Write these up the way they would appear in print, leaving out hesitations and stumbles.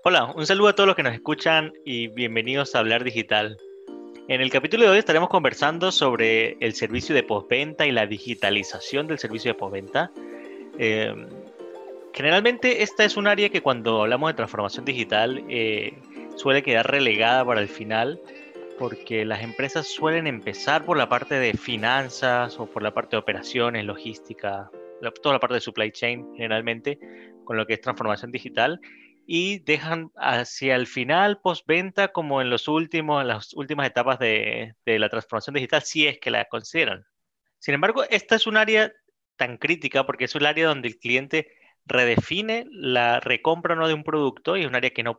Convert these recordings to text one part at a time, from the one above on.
Hola, un saludo a todos los que nos escuchan y bienvenidos a Hablar Digital. En el capítulo de hoy estaremos conversando sobre el servicio de postventa y la digitalización del servicio de postventa. Eh, Generalmente esta es un área que cuando hablamos de transformación digital suele quedar relegada para el final porque las empresas suelen empezar por la parte de finanzas o por la parte de operaciones, logística, toda la parte de supply chain generalmente, con lo que es transformación digital, y dejan hacia el final postventa como en las últimas etapas de la transformación digital, si es que la consideran. Sin embargo, esta es un área tan crítica porque es un área donde el cliente redefine la recompra o no de un producto y es un área que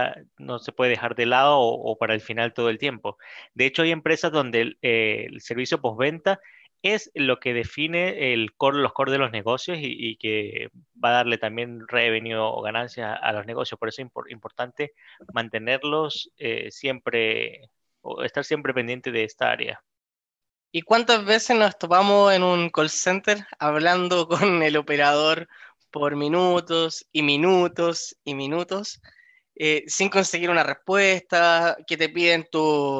no se puede dejar de lado o para el final todo el tiempo. De hecho, hay empresas donde el servicio postventa es lo que define los core de los negocios y que va a darle también revenue o ganancias a los negocios. Por eso es importante mantenerlos siempre o estar siempre pendiente de esta área. ¿Y cuántas veces nos topamos en un call center hablando con el operador por minutos y minutos y minutos sin conseguir una respuesta, que te piden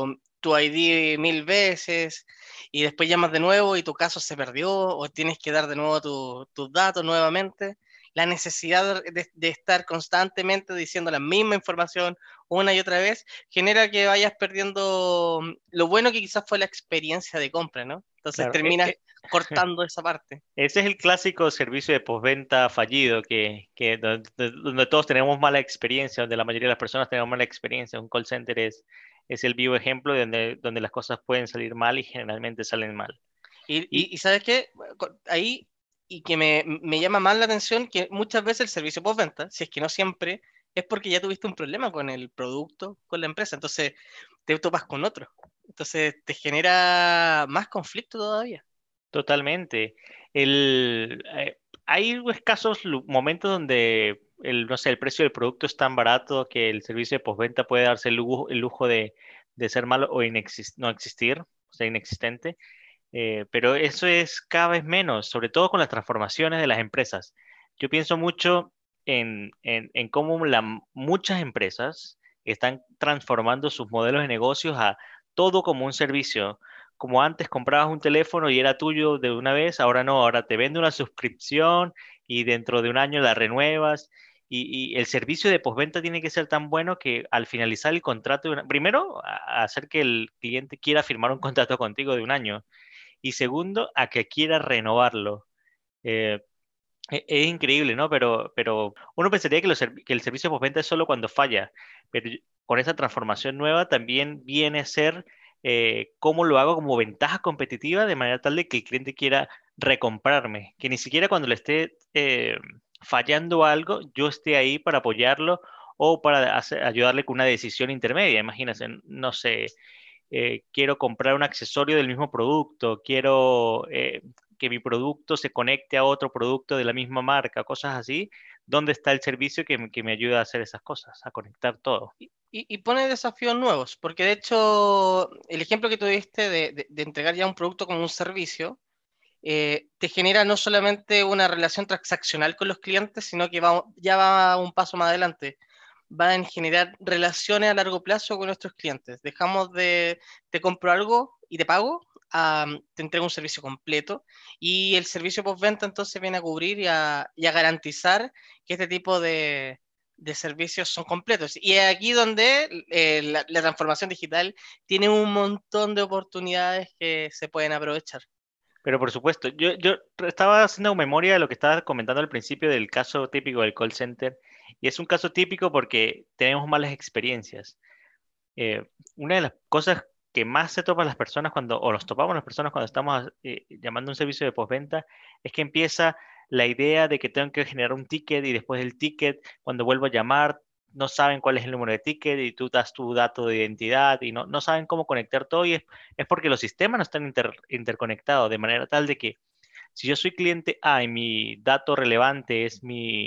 tu ID 1000 veces y después llamas de nuevo y tu caso se perdió o tienes que dar de nuevo tus datos nuevamente? La necesidad de estar constantemente diciendo la misma información una y otra vez genera que vayas perdiendo lo bueno que quizás fue la experiencia de compra, ¿no? Entonces Claro, terminas cortando esa parte. ese es el clásico servicio de postventa fallido que donde todos tenemos mala experiencia, donde la mayoría de las personas tenemos mala experiencia. Un call center es el vivo ejemplo de donde las cosas pueden salir mal y generalmente salen mal. Y, Y y, y ¿sabes qué? Ahí, y que me llama más la atención que muchas veces el servicio postventa, si es que no siempre, es porque ya tuviste un problema con el producto, con la empresa. Entonces te topas con otro. Entonces te genera más conflicto todavía. totalmente. Hay escasos momentos donde no sé, el precio del producto es tan barato que el servicio de postventa puede darse el lujo de ser malo o no existir, o sea, inexistente. Pero eso es cada vez menos, sobre todo con las transformaciones de las empresas. Yo pienso mucho en cómo muchas empresas están transformando sus modelos de negocios a todo como un servicio. Como antes comprabas un teléfono y era tuyo de una vez, ahora no, ahora te vende una suscripción y dentro de un año la renuevas. Y el servicio de postventa tiene que ser tan bueno que al finalizar el contrato, primero, hacer que el cliente quiera firmar un contrato contigo de un año y segundo, a que quiera renovarlo. Eh, es increíble, ¿no? Pero uno pensaría que el servicio postventa es solo cuando falla, pero con esa transformación nueva también viene a ser cómo lo hago como ventaja competitiva de manera tal de que el cliente quiera recomprarme, que ni siquiera cuando le esté fallando algo, yo esté ahí para apoyarlo o para ayudarle con una decisión intermedia. Imagínense, no sé, quiero comprar un accesorio del mismo producto, quiero que mi producto se conecte a otro producto de la misma marca, cosas así. ¿Dónde está el servicio que me ayuda a hacer esas cosas, a conectar todo? Y pone desafíos nuevos, porque de hecho el ejemplo que tuviste de entregar ya un producto como un servicio, te genera no solamente una relación transaccional con los clientes, sino que ya va un paso más adelante. Va a generar relaciones a largo plazo con nuestros clientes. Dejamos te compro algo y te pago, te entrego un servicio completo y el servicio postventa entonces viene a cubrir y a garantizar que este tipo de servicios son completos. Y es aquí donde la transformación digital tiene un montón de oportunidades que se pueden aprovechar. Pero por supuesto, yo estaba haciendo memoria de lo que estabas comentando al principio del caso típico del call center, y es un caso típico porque tenemos malas experiencias. eh, una de las cosas que más se topan las personas o nos topamos las personas cuando estamos llamando a un servicio de postventa, es que empieza la idea de que tengo que generar un ticket y después del ticket, cuando vuelvo a llamar, no saben cuál es el número de ticket y tú das tu dato de identidad y no saben cómo conectar todo es porque los sistemas no están interconectados de manera tal de que si yo soy cliente A y mi dato relevante es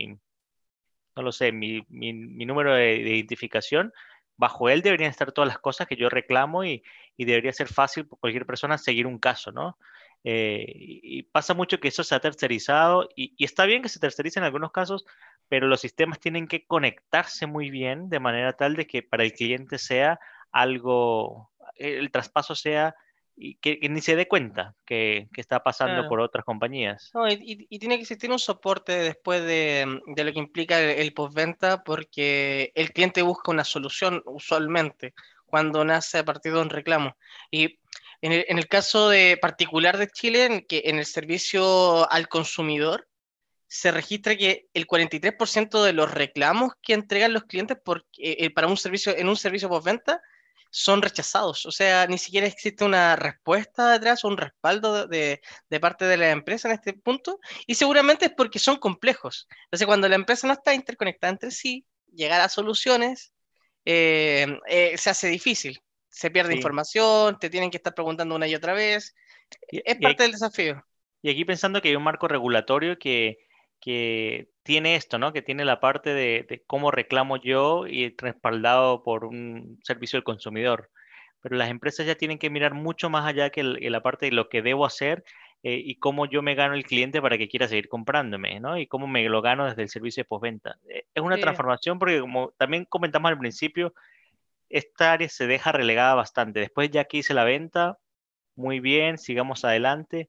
no lo sé, mi número de identificación, bajo él deberían estar todas las cosas que yo reclamo y debería ser fácil para cualquier persona seguir un caso, ¿no? Y pasa mucho que eso se ha tercerizado y está bien que se tercerice en algunos casos, pero los sistemas tienen que conectarse muy bien de manera tal de que para el cliente sea algo, el traspaso sea y que ni se dé cuenta que está pasando Claro. por otras compañías. No, y tiene que existir un soporte después de lo que implica el postventa, porque el cliente busca una solución usualmente cuando nace a partir de un reclamo. Y en el caso de particular de Chile, en que en el servicio al consumidor se registra que el 43% de los reclamos que entregan los clientes para un servicio, en un servicio postventa son rechazados. O sea, ni siquiera existe una respuesta detrás o un respaldo de parte de la empresa en este punto. Y seguramente es porque son complejos. Entonces, cuando la empresa no está interconectada entre sí, llegar a soluciones se hace difícil. Se pierde Sí. información, te tienen que estar preguntando una y otra vez. Y, Es y parte hay- del desafío. y aquí pensando que hay un marco regulatorio que tiene esto, ¿no? Que tiene la parte de cómo reclamo yo y respaldado por un servicio del consumidor. Pero las empresas ya tienen que mirar mucho más allá que la parte de lo que debo hacer y cómo yo me gano el cliente para que quiera seguir comprándome, ¿no? Y cómo me lo gano desde el servicio de postventa. Es una Sí. transformación porque como también comentamos al principio, esta área se deja relegada bastante. Después ya que hice la venta, muy bien, sigamos adelante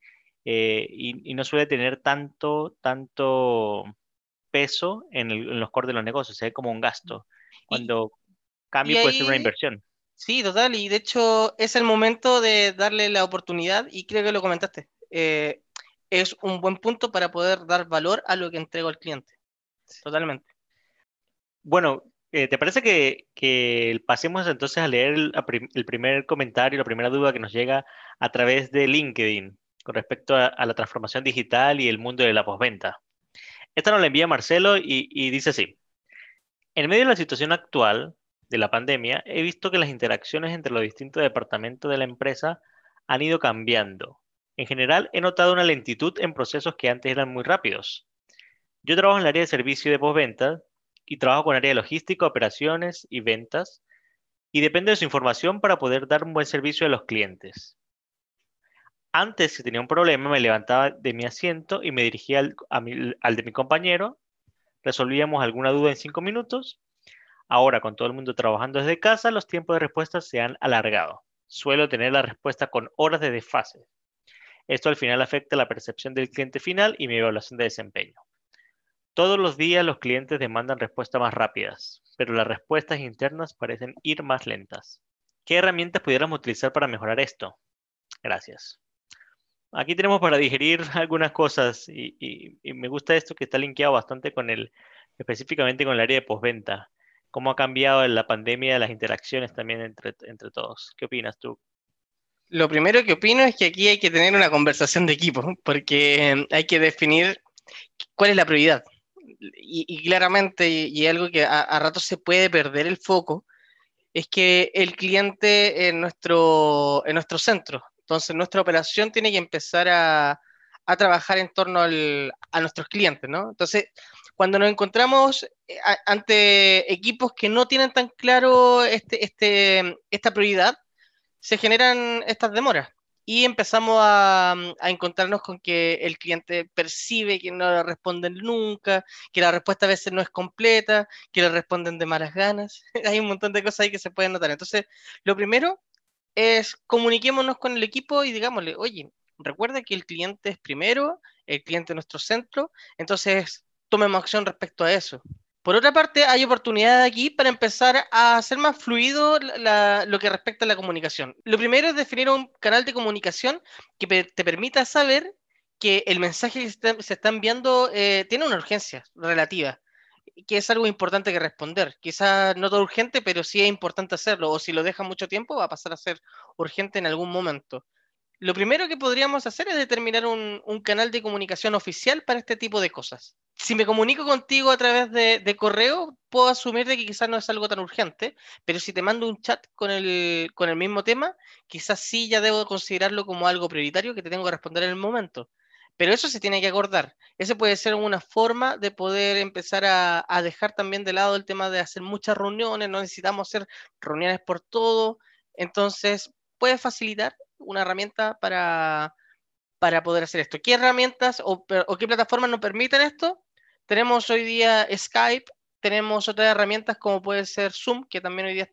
y no suele tener tanto peso en los core de los negocios, se ve como un gasto, Y, cuando y cambio puede ser una ahí inversión. sí, total, y de hecho es el momento de darle la oportunidad, y creo que lo comentaste. Es un buen punto para poder dar valor a lo que entrego al cliente, totalmente. Bueno, ¿te parece que pasemos entonces a leer el primer comentario, la primera duda que nos llega a través de LinkedIn con respecto a la transformación digital y el mundo de la postventa? Esta nos la envía Marcelo y dice así. En medio de la situación actual de la pandemia, he visto que las interacciones entre los distintos departamentos de la empresa han ido cambiando. En general, he notado una lentitud en procesos que antes eran muy rápidos. Yo trabajo en el área de servicio de postventa y trabajo con área de logística, operaciones y ventas, y depende de su información para poder dar un buen servicio a los clientes. Antes, si tenía un problema, me levantaba de mi asiento y me dirigía al de mi compañero, resolvíamos alguna duda en 5 minutos. Ahora, con todo el mundo trabajando desde casa, los tiempos de respuesta se han alargado. Suelo tener la respuesta con horas de desfase. Esto al final afecta la percepción del cliente final y mi evaluación de desempeño. Todos los días los clientes demandan respuestas más rápidas, pero las respuestas internas parecen ir más lentas. ¿Qué herramientas pudiéramos utilizar para mejorar esto? Gracias. Aquí tenemos para digerir algunas cosas y me gusta esto que está linkeado bastante específicamente con el área de postventa. ¿Cómo ha cambiado en la pandemia las interacciones también entre todos? ¿Qué opinas tú? Lo primero que opino es que aquí hay que tener una conversación de equipo, porque hay que definir cuál es la prioridad. Y claramente, y algo que a ratos se puede perder el foco, es que el cliente en nuestro centro. Entonces, nuestra operación tiene que empezar a trabajar en torno a nuestros clientes, ¿no? Entonces, cuando nos encontramos ante equipos que no tienen tan claro esta prioridad, se generan estas demoras y empezamos a encontrarnos con que el cliente percibe que no le responden nunca, que la respuesta a veces no es completa, que le responden de malas ganas. Hay un montón de cosas ahí que se pueden notar. Entonces, lo primero es comuniquémonos con el equipo y digámosle, oye, recuerda que el cliente es primero, el cliente es nuestro centro, entonces tomemos acción respecto a eso. Por otra parte, hay oportunidades aquí para empezar a hacer más fluido lo que respecta a la comunicación. Lo primero es definir un canal de comunicación que te permita saber que el mensaje que se está enviando tiene una urgencia relativa, que es algo importante que responder. Quizás no todo urgente, pero sí es importante hacerlo, o si lo deja mucho tiempo va a pasar a ser urgente en algún momento. Lo primero que podríamos hacer es determinar un canal de comunicación oficial para este tipo de cosas. Si me comunico contigo a través de correo, puedo asumir de que quizás no es algo tan urgente, pero si te mando un chat con el mismo tema, quizás sí ya debo considerarlo como algo prioritario que te tengo que responder en el momento. Pero eso se tiene que acordar. Ese puede ser una forma de poder empezar a dejar también de lado el tema de hacer muchas reuniones, no necesitamos hacer reuniones por todo. Entonces, puede facilitar una herramienta para poder hacer esto. ¿Qué herramientas o qué plataformas nos permiten esto? Tenemos hoy día Skype, tenemos otras herramientas como puede ser Zoom, que también hoy día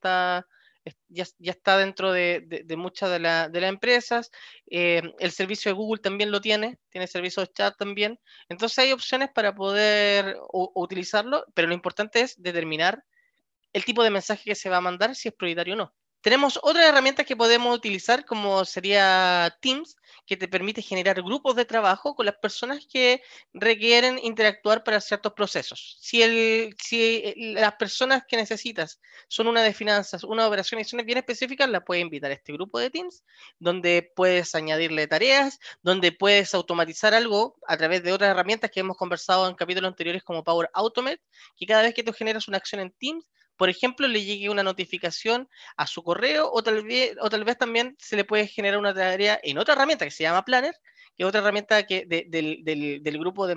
ya está dentro de muchas de las empresas. El servicio de Google también lo tiene servicio de chat también. Entonces hay opciones para poder utilizarlo, pero lo importante es determinar el tipo de mensaje que se va a mandar, si es prioritario o no. Tenemos otras herramientas que podemos utilizar, como sería Teams, que te permite generar grupos de trabajo con las personas que requieren interactuar para ciertos procesos. Si las personas que necesitas son una de finanzas, una de operaciones bien específicas, la puedes invitar a este grupo de Teams, donde puedes añadirle tareas, donde puedes automatizar algo a través de otras herramientas que hemos conversado en capítulos anteriores, como Power Automate, que cada vez que tú generas una acción en Teams, por ejemplo, le llegue una notificación a su correo, o tal vez también se le puede generar una tarea en otra herramienta que se llama Planner, que es otra herramienta del grupo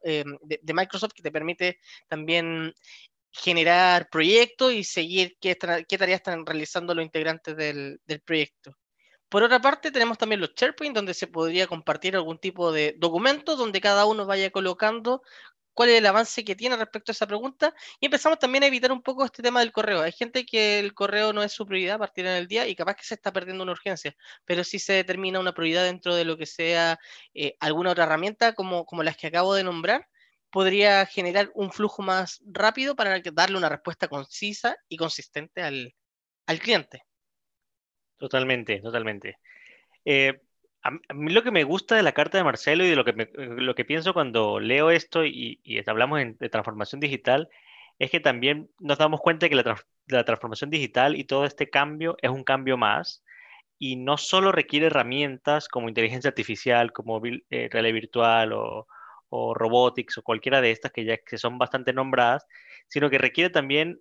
de Microsoft, que te permite también generar proyectos y seguir qué tareas están realizando los integrantes del proyecto. Por otra parte, tenemos también los SharePoint, donde se podría compartir algún tipo de documento donde cada uno vaya colocando cuál es el avance que tiene respecto a esa pregunta, y empezamos también a evitar un poco este tema del correo. Hay gente que el correo no es su prioridad a partir del día y capaz que se está perdiendo una urgencia, pero si se determina una prioridad dentro de lo que sea alguna otra herramienta como las que acabo de nombrar, podría generar un flujo más rápido para darle una respuesta concisa y consistente al cliente. Totalmente, totalmente. Eh, a mí lo que me gusta de la carta de Marcelo y de lo que pienso cuando leo esto y hablamos de transformación digital es que también nos damos cuenta de que la transformación digital y todo este cambio es un cambio más y no solo requiere herramientas como inteligencia artificial, como realidad virtual o robotics o cualquiera de estas que son bastante nombradas, sino que requiere también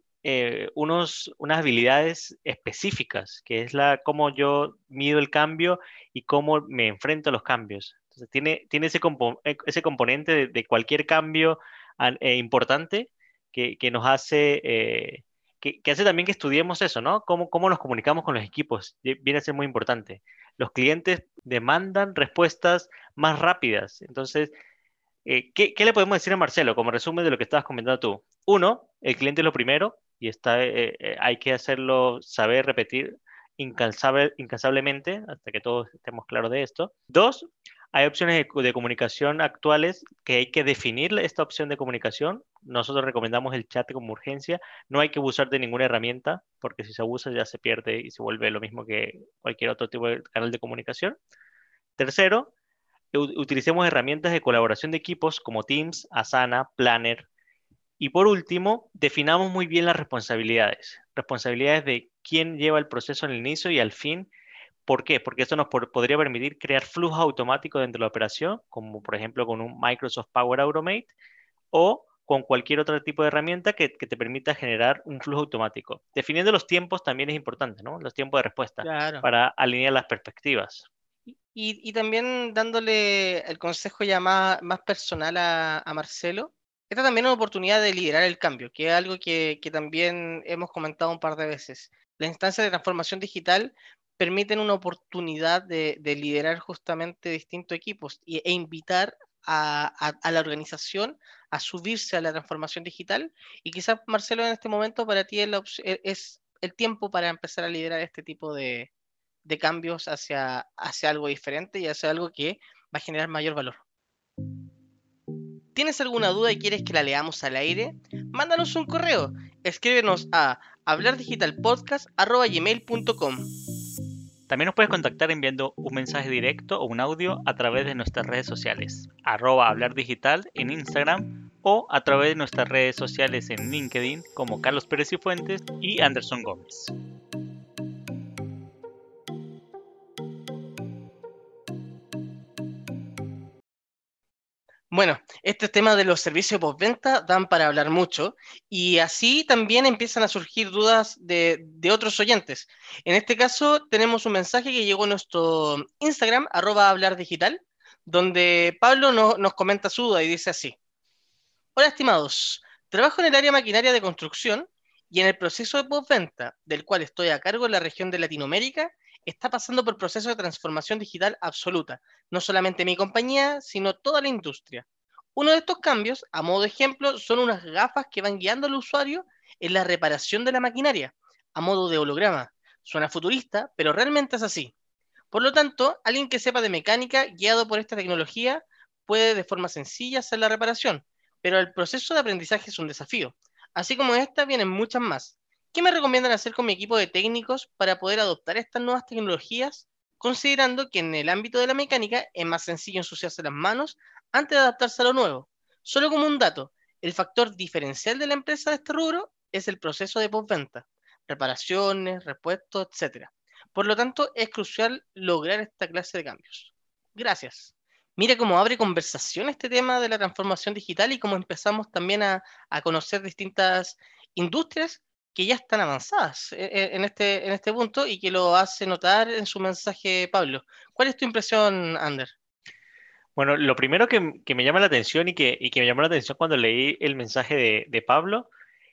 unas habilidades específicas, que es cómo yo mido el cambio y cómo me enfrento a los cambios. Entonces, tiene ese componente de cualquier cambio importante que nos hace, que hace también que estudiemos eso, ¿no? Cómo nos comunicamos con los equipos. Viene a ser muy importante. Los clientes demandan respuestas más rápidas. Entonces, ¿qué le podemos decir a Marcelo como resumen de lo que estabas comentando tú? Uno, el cliente es lo primero y hay que hacerlo saber, repetir incansablemente hasta que todos estemos claros de esto. Dos, hay opciones de comunicación actuales que hay que definir esta opción de comunicación. Nosotros recomendamos el chat como urgencia. No hay que abusar de ninguna herramienta porque si se abusa ya se pierde y se vuelve lo mismo que cualquier otro tipo de canal de comunicación. Tercero, utilicemos herramientas de colaboración de equipos como Teams, Asana, Planner. Y por último, definamos muy bien las responsabilidades. Responsabilidades de quién lleva el proceso en el inicio y al fin. ¿Por qué? Porque esto nos podría permitir crear flujos automáticos dentro de la operación, como por ejemplo con un Microsoft Power Automate o con cualquier otro tipo de herramienta que te permita generar un flujo automático. Definiendo los tiempos también es importante, ¿no? Los tiempos de respuesta Claro. para alinear las perspectivas. Y también dándole el consejo ya más personal a Marcelo, esta también es una oportunidad de liderar el cambio, que es algo que también hemos comentado un par de veces. Las instancias de transformación digital permiten una oportunidad de liderar justamente distintos equipos e invitar a la organización a subirse a la transformación digital. Y quizás, Marcelo, en este momento para ti es el tiempo para empezar a liderar este tipo de cambios hacia algo diferente y hacia algo que va a generar mayor valor. ¿Tienes alguna duda y quieres que la leamos al aire? Mándanos un correo. Escríbenos a hablardigitalpodcast@gmail.com. También nos puedes contactar enviando un mensaje directo o un audio a través de nuestras redes sociales, @hablardigital en Instagram o a través de nuestras redes sociales en LinkedIn como Carlos Pérez y Fuentes y Anderson Gómez. Bueno, este tema de los servicios postventa dan para hablar mucho y así también empiezan a surgir dudas de otros oyentes. En este caso tenemos un mensaje que llegó a nuestro Instagram, @hablardigital, donde Pablo nos comenta su duda y dice así: Hola estimados, trabajo en el área maquinaria de construcción y en el proceso de postventa, del cual estoy a cargo en la región de Latinoamérica, está pasando por proceso de transformación digital absoluta, no solamente mi compañía, sino toda la industria. Uno de estos cambios, a modo de ejemplo, son unas gafas que van guiando al usuario en la reparación de la maquinaria, a modo de holograma. Suena futurista, pero realmente es así. Por lo tanto, alguien que sepa de mecánica, guiado por esta tecnología, puede de forma sencilla hacer la reparación, pero el proceso de aprendizaje es un desafío. Así como esta, vienen muchas más. ¿Qué me recomiendan hacer con mi equipo de técnicos para poder adoptar estas nuevas tecnologías, considerando que en el ámbito de la mecánica es más sencillo ensuciarse las manos antes de adaptarse a lo nuevo? Solo como un dato, el factor diferencial de la empresa de este rubro es el proceso de postventa, reparaciones, repuestos, etcétera. Por lo tanto, es crucial lograr esta clase de cambios. Gracias. Mira cómo abre conversación este tema de la transformación digital y cómo empezamos también a conocer distintas industrias que ya están avanzadas en este punto y que lo hace notar en su mensaje Pablo. ¿Cuál es tu impresión, Ander? Bueno, lo primero que me llama la atención y que me llamó la atención cuando leí el mensaje de Pablo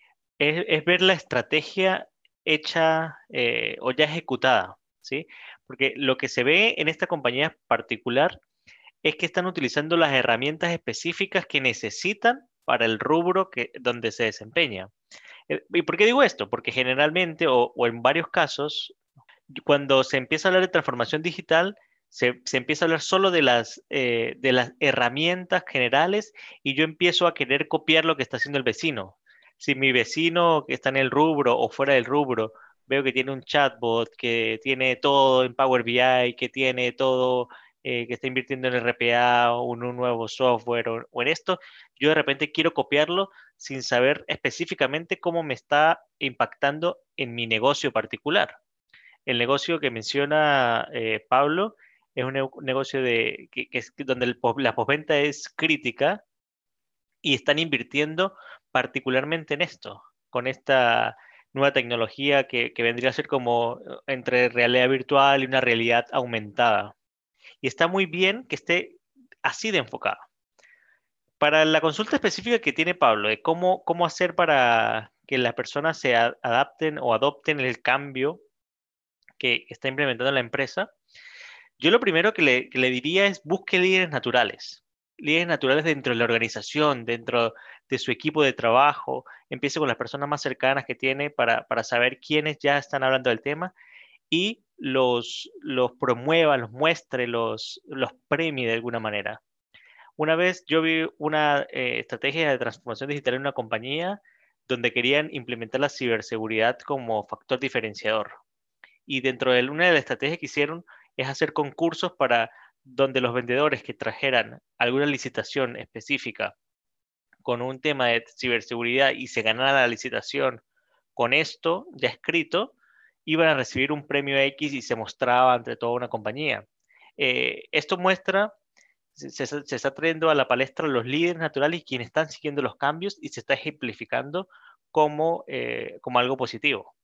es ver la estrategia hecha o ya ejecutada, ¿sí? Porque lo que se ve en esta compañía particular es que están utilizando las herramientas específicas que necesitan para el rubro donde se desempeña. ¿Y por qué digo esto? Porque generalmente o en varios casos, cuando se empieza a hablar de transformación digital, se empieza a hablar solo de las herramientas generales y yo empiezo a querer copiar lo que está haciendo el vecino. Si mi vecino que está en el rubro o fuera del rubro, veo que tiene un chatbot, que tiene todo en Power BI, que tiene todo, que está invirtiendo en RPA o en un nuevo software o en esto, yo de repente quiero copiarlo sin saber específicamente cómo me está impactando en mi negocio particular. El negocio que menciona Pablo es un negocio donde la postventa es crítica y están invirtiendo particularmente en esto, con esta nueva tecnología que vendría a ser como entre realidad virtual y una realidad aumentada. Y está muy bien que esté así de enfocada. Para la consulta específica que tiene Pablo, de cómo hacer para que las personas se adapten o adopten el cambio que está implementando la empresa, yo lo primero que le diría es busque líderes naturales dentro de la organización, dentro de su equipo de trabajo, empiece con las personas más cercanas que tiene para saber quiénes ya están hablando del tema y los promueva, los muestre, los premie de alguna manera. Una vez yo vi una estrategia de transformación digital en una compañía donde querían implementar la ciberseguridad como factor diferenciador. Y dentro de una de las estrategias que hicieron es hacer concursos para donde los vendedores que trajeran alguna licitación específica con un tema de ciberseguridad y se ganara la licitación con esto ya escrito, iban a recibir un premio X y se mostraba ante toda una compañía. Esto muestra, se está trayendo a la palestra los líderes naturales y quienes están siguiendo los cambios y se está ejemplificando como algo positivo.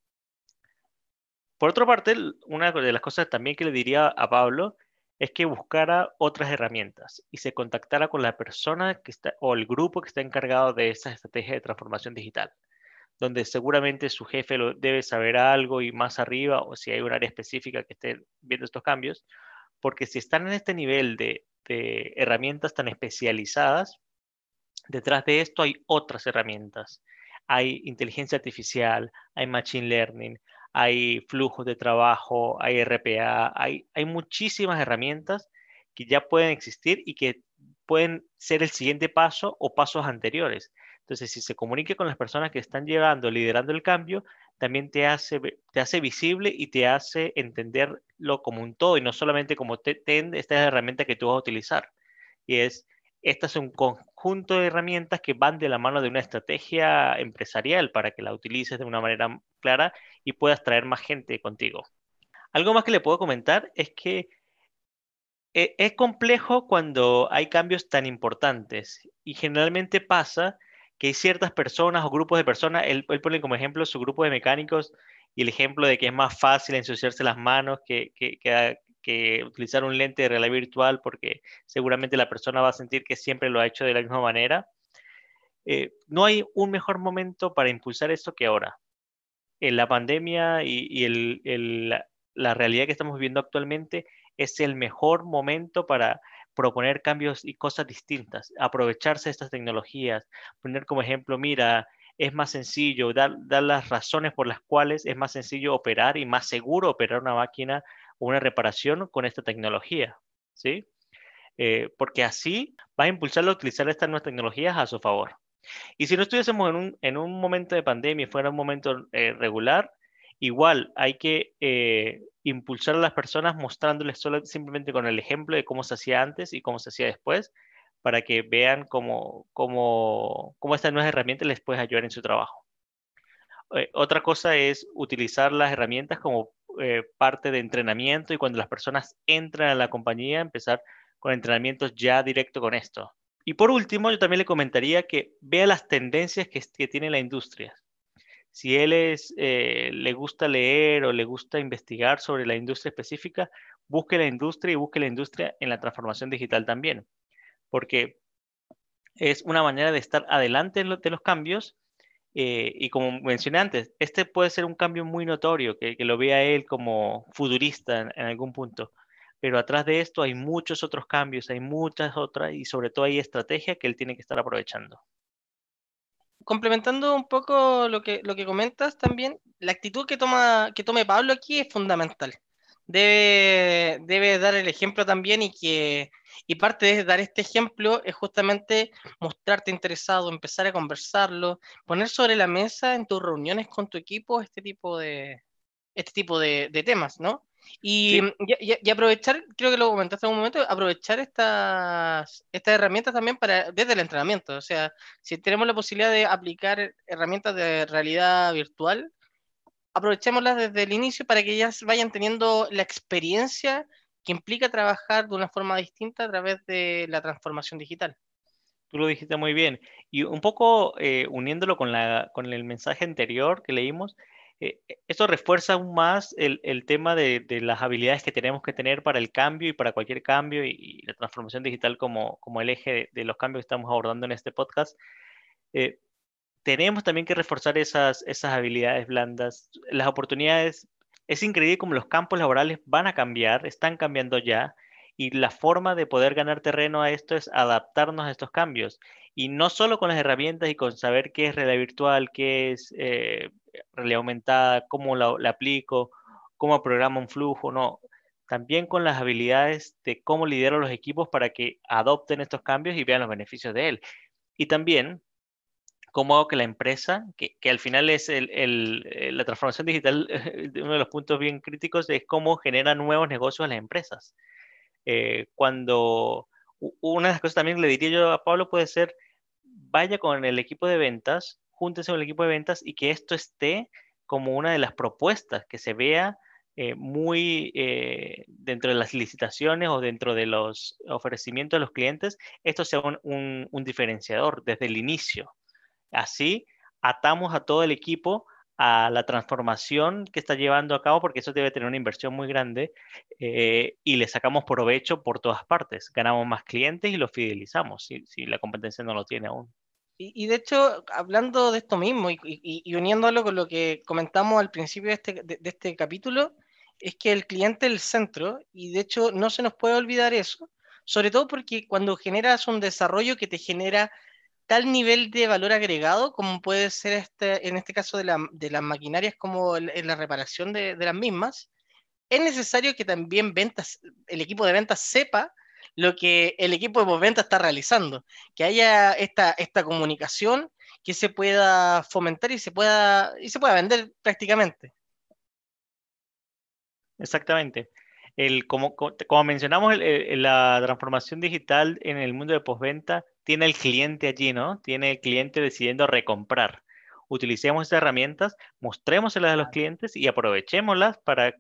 Por otra parte, una de las cosas también que le diría a Pablo es que buscara otras herramientas y se contactara con la persona que está o el grupo que está encargado de esa estrategia de transformación digital, donde seguramente su jefe lo debe saber algo y más arriba, o si hay un área específica que esté viendo estos cambios, porque si están en este nivel de herramientas tan especializadas, detrás de esto hay otras herramientas. Hay inteligencia artificial, hay machine learning, hay flujos de trabajo, hay RPA, hay muchísimas herramientas que ya pueden existir y que pueden ser el siguiente paso o pasos anteriores. Entonces, si se comunica con las personas que están llevando, liderando el cambio, también te hace visible y te hace entenderlo como un todo y no solamente como esta es la herramienta que tú vas a utilizar. Y este es un conjunto de herramientas que van de la mano de una estrategia empresarial para que la utilices de una manera clara y puedas traer más gente contigo. Algo más que le puedo comentar es que es complejo cuando hay cambios tan importantes y generalmente pasa que hay ciertas personas o grupos de personas, él pone como ejemplo su grupo de mecánicos y el ejemplo de que es más fácil ensuciarse las manos que utilizar un lente de realidad virtual porque seguramente la persona va a sentir que siempre lo ha hecho de la misma manera. No hay un mejor momento para impulsar esto que ahora. En la pandemia y la realidad que estamos viviendo actualmente es el mejor momento proponer cambios y cosas distintas, aprovecharse de estas tecnologías, poner como ejemplo, mira, es más sencillo, dar las razones por las cuales es más sencillo operar y más seguro operar una máquina o una reparación con esta tecnología, ¿sí? Porque así va a impulsarlo a utilizar estas nuevas tecnologías a su favor. Y si no estuviésemos en un momento de pandemia y fuera un momento regular, igual hay que impulsar a las personas mostrándoles simplemente con el ejemplo de cómo se hacía antes y cómo se hacía después, para que vean cómo estas nuevas herramientas les pueden ayudar en su trabajo. Otra cosa es utilizar las herramientas como parte de entrenamiento y cuando las personas entran a la compañía, empezar con entrenamientos ya directo con esto. Y por último, yo también le comentaría que vea las tendencias que tiene la industria. Si le gusta leer o le gusta investigar sobre la industria específica, busque la industria y busque la industria en la transformación digital también, porque es una manera de estar adelante de los cambios. Y como mencioné antes, este puede ser un cambio muy notorio, que lo vea él como futurista en algún punto, pero atrás de esto hay muchos otros cambios, hay muchas otras y sobre todo hay estrategia que él tiene que estar aprovechando. Complementando un poco lo que comentas también, la actitud que tome Pablo aquí es fundamental. Debe dar el ejemplo también y parte de dar este ejemplo es justamente mostrarte interesado, empezar a conversarlo, poner sobre la mesa en tus reuniones con tu equipo este tipo de temas, ¿no? Y, Sí, y aprovechar, creo que lo comentaste en un momento, aprovechar estas herramientas también desde el entrenamiento. O sea, si tenemos la posibilidad de aplicar herramientas de realidad virtual, aprovechémoslas desde el inicio para que ellas vayan teniendo la experiencia que implica trabajar de una forma distinta a través de la transformación digital. tú lo dijiste muy bien. Y un poco uniéndolo con el mensaje anterior que leímos, esto refuerza aún más el tema de las habilidades que tenemos que tener para el cambio y para cualquier cambio y la transformación digital como el eje de los cambios que estamos abordando en este podcast. Eh, Tenemos también que reforzar esas habilidades blandas. Las oportunidades, es increíble cómo los campos laborales van a cambiar, están cambiando ya, y la forma de poder ganar terreno a esto es adaptarnos a estos cambios. Y no solo con las herramientas y con saber qué es realidad virtual, qué es realidad aumentada, cómo la aplico, cómo programo un flujo, no. También con las habilidades de cómo lidero los equipos para que adopten estos cambios y vean los beneficios de él. Y también cómo hago que la empresa, que al final es la transformación digital, uno de los puntos bien críticos es cómo genera nuevos negocios a las empresas. Una de las cosas también le diría yo a Pablo puede ser, vaya con el equipo de ventas, júntese con el equipo de ventas y que esto esté como una de las propuestas, que se vea muy dentro de las licitaciones o dentro de los ofrecimientos de los clientes, esto sea un diferenciador desde el inicio. Así atamos a todo el equipo a la transformación que está llevando a cabo, porque eso debe tener una inversión muy grande, y le sacamos provecho por todas partes. Ganamos más clientes y los fidelizamos, si la competencia no lo tiene aún. Y de hecho, hablando de esto mismo y uniéndolo con lo que comentamos al principio de este capítulo, es que el cliente es el centro y de hecho no se nos puede olvidar eso, sobre todo porque cuando generas un desarrollo que te genera tal nivel de valor agregado como puede ser en este caso de las maquinarias como en la reparación de las mismas, es necesario que también el equipo de ventas sepa lo que el equipo de postventa está realizando, que haya esta comunicación que se pueda fomentar y se pueda vender prácticamente. Exactamente. Como mencionamos, la transformación digital en el mundo de postventa tiene el cliente allí, ¿no? Tiene el cliente decidiendo recomprar. Utilicemos estas herramientas, mostrémoselas a los clientes y aprovechémoslas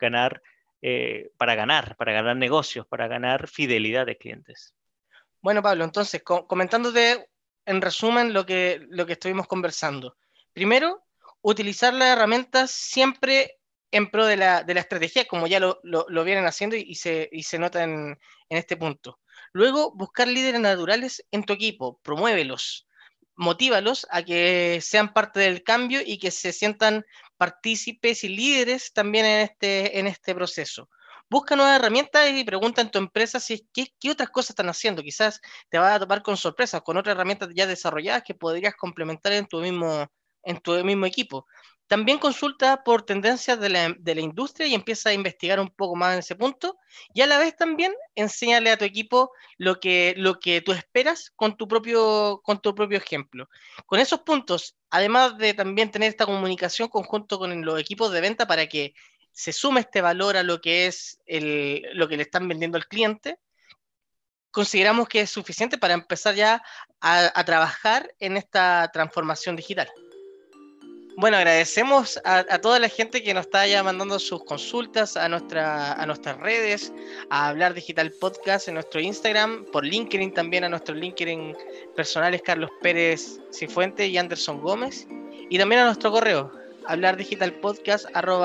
para ganar negocios, para ganar fidelidad de clientes. Bueno, Pablo, entonces, comentándote en resumen lo que estuvimos conversando. Primero, utilizar las herramientas siempre en pro de la estrategia, como ya lo vienen haciendo y se nota en este punto. Luego, buscar líderes naturales en tu equipo, promuévelos, motívalos a que sean parte del cambio y que se sientan partícipes y líderes también en este proceso. busca nuevas herramientas y pregunta en tu empresa si qué otras cosas están haciendo. Quizás te vas a topar con sorpresas, con otras herramientas ya desarrolladas que podrías complementar en tu mismo equipo. También consulta por tendencias de la industria y empieza a investigar un poco más en ese punto. Y a la vez también enséñale a tu equipo lo que tú esperas con tu propio ejemplo. Con esos puntos, además de también tener esta comunicación conjunto con los equipos de venta para que se sume este valor a lo que es lo que le están vendiendo al cliente, consideramos que es suficiente para empezar ya a trabajar en esta transformación digital. Bueno, agradecemos a toda la gente que nos está ya mandando sus consultas a nuestras redes, a Hablar Digital Podcast en nuestro Instagram, por LinkedIn también, a nuestros LinkedIn personales Carlos Pérez Cifuentes y Anderson Gómez, y también a nuestro correo,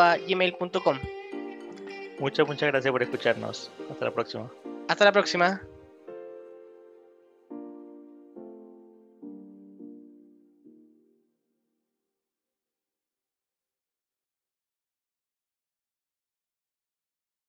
hablardigitalpodcast@gmail.com. Muchas gracias por escucharnos. Hasta la próxima. Hasta la próxima.